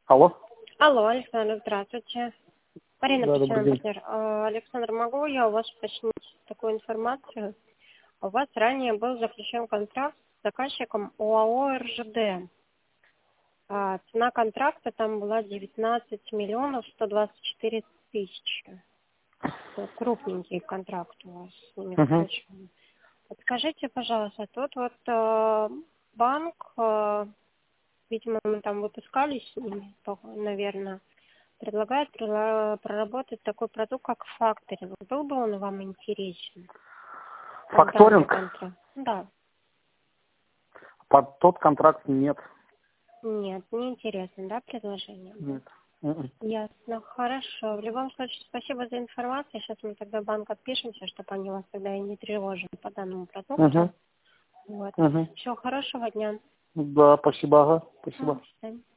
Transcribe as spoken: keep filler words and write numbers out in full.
Алло. Алло, Александр, здравствуйте. Марина, Да, добрый день. партнер. А, Александр, могу я у вас уточнить такую информацию? У вас ранее был заключен контракт с заказчиком ОАО РЖД. А, цена контракта там была девятнадцать миллионов сто двадцать четыре тысячи. Это крупненький контракт у вас с ними Угу. заключен. Подскажите, пожалуйста, тут вот э, банк, э, видимо, мы там выпускались с ними, наверное, предлагает прила- проработать такой продукт, как факторинг. Был бы он вам интересен? Вот данный Факторинг? контракт. Да. Под тот контракт нет. Нет, не интересно, да, предложение? Нет. Мгм. Ясно, хорошо. В любом случае, спасибо за информацию. Сейчас мы тогда в банк отпишемся, чтобы они вас тогда и не тревожили по данному продукту. Угу. Вот. Угу. Все, хорошего дня. Да, спасибо, ага. М, Спасибо. до свидания.